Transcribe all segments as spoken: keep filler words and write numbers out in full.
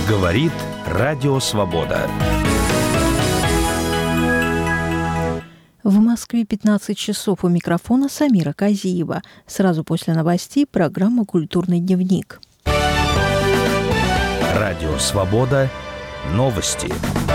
Говорит Радио Свобода. В Москве пятнадцать часов. У микрофона Самира Казиева. Сразу после новостей программа «Культурный дневник». Радио Свобода. Новости.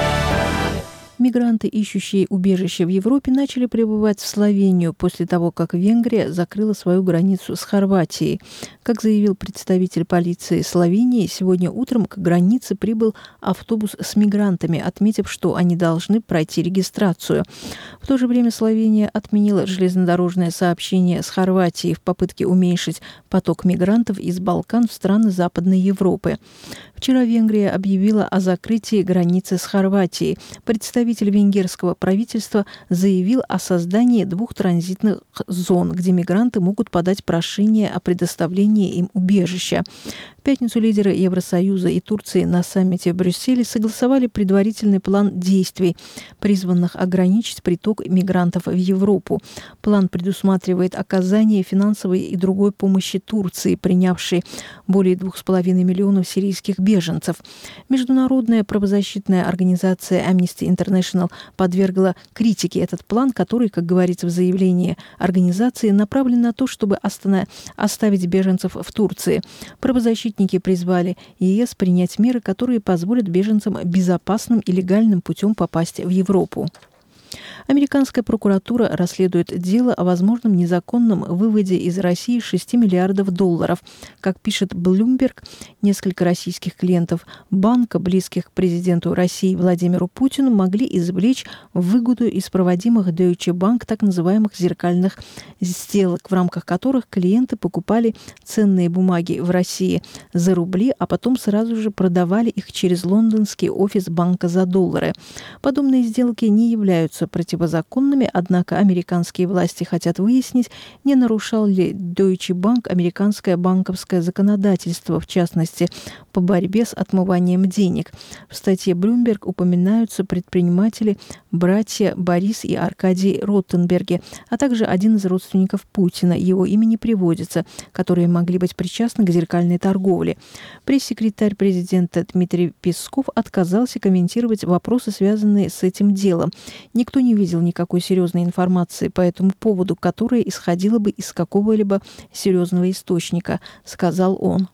Мигранты, ищущие убежище в Европе, начали прибывать в Словению после того, как Венгрия закрыла свою границу с Хорватией. Как заявил представитель полиции Словении, сегодня утром к границе прибыл автобус с мигрантами, отметив, что они должны пройти регистрацию. В то же время Словения отменила железнодорожное сообщение с Хорватией в попытке уменьшить поток мигрантов из Балкан в страны Западной Европы. Вчера Венгрия объявила о закрытии границы с Хорватией. Представитель венгерского правительства заявил о создании двух транзитных зон, где мигранты могут подать прошение о предоставлении им убежища. В пятницу лидеры Евросоюза и Турции на саммите в Брюсселе согласовали предварительный план действий, призванных ограничить приток мигрантов в Европу. План предусматривает оказание финансовой и другой помощи Турции, принявшей более двух с половиной миллионов сирийских беженцев. Международная правозащитная организация Amnesty International подвергла критике этот план, который, как говорится в заявлении организации, направлен на то, чтобы оставить беженцев в Турции. Правозащитники призвали ЕС принять меры, которые позволят беженцам безопасным и легальным путем попасть в Европу. Американская прокуратура расследует дело о возможном незаконном выводе из России шести миллиардов долларов. Как пишет Bloomberg, несколько российских клиентов банка, близких к президенту России Владимиру Путину, могли извлечь выгоду из проводимых Deutsche Bank так называемых зеркальных сделок, в рамках которых клиенты покупали ценные бумаги в России за рубли, а потом сразу же продавали их через лондонский офис банка за доллары. Подобные сделки не являются противозаконными, однако американские власти хотят выяснить, не нарушал ли Deutsche Bank американское банковское законодательство, в частности, по борьбе с отмыванием денег. В статье Bloomberg упоминаются предприниматели братья Борис и Аркадий Ротенберги, а также один из родственников Путина, его имя не приводится, которые могли быть причастны к зеркальной торговле. Пресс-секретарь президента Дмитрий Песков отказался комментировать вопросы, связанные с этим делом. Никто не видел никакой серьезной информации по этому поводу, которая исходила бы из какого-либо серьезного источника, сказал он.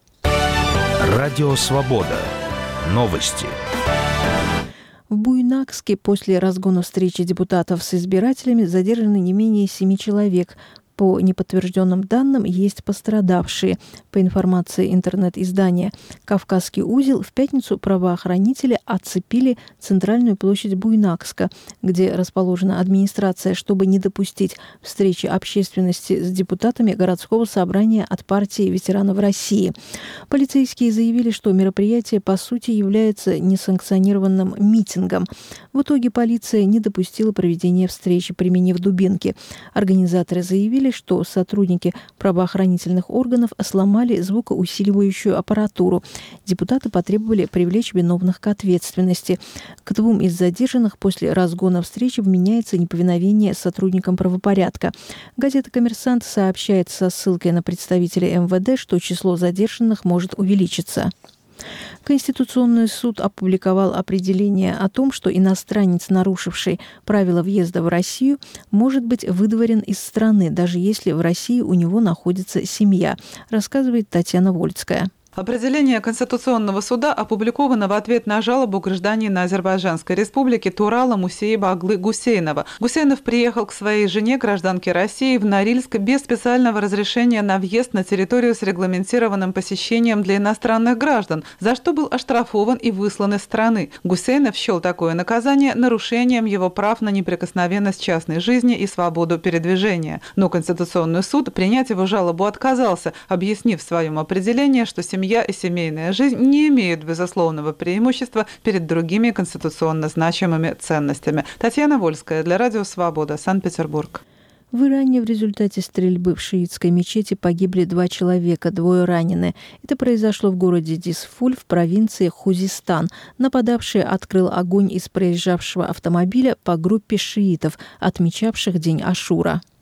Радио Свобода. Новости. В Буйнакске после разгона встречи депутатов с избирателями задержаны не менее семи человек. По неподтвержденным данным, есть пострадавшие. По информации интернет-издания «Кавказский узел», в пятницу правоохранители оцепили центральную площадь Буйнакска, где расположена администрация, чтобы не допустить встречи общественности с депутатами городского собрания от партии ветеранов России. Полицейские заявили, что мероприятие по сути является несанкционированным митингом. В итоге полиция не допустила проведения встречи, применив дубинки. Организаторы заявили, что сотрудники правоохранительных органов сломали звукоусиливающую аппаратуру. Депутаты потребовали привлечь виновных к ответственности. К двум из задержанных после разгона встречи вменяется неповиновение сотрудникам правопорядка. Газета «Коммерсант» сообщает со ссылкой на представителей эм вэ дэ, что число задержанных может увеличиться. Конституционный суд опубликовал определение о том, что иностранец, нарушивший правила въезда в Россию, может быть выдворен из страны, даже если в России у него находится семья, рассказывает Татьяна Вольцкая. Определение Конституционного суда опубликовано в ответ на жалобу гражданина Азербайджанской республики Турала Мусеева Аглы Гусейнова. Гусейнов приехал к своей жене, гражданке России, в Норильск без специального разрешения на въезд на территорию с регламентированным посещением для иностранных граждан, за что был оштрафован и выслан из страны. Гусейнов счел такое наказание нарушением его прав на неприкосновенность частной жизни и свободу передвижения. Но Конституционный суд принять его жалобу отказался, объяснив в своем определении, что семья Семья и семейная жизнь не имеют безусловного преимущества перед другими конституционно значимыми ценностями. Татьяна Вольская для Радио Свобода, Санкт-Петербург. В Иране в результате стрельбы в шиитской мечети погибли два человека, двое ранены. Это произошло в городе Дисфуль в провинции Хузистан. Нападавший открыл огонь из проезжавшего автомобиля по группе шиитов, отмечавших день Ашура.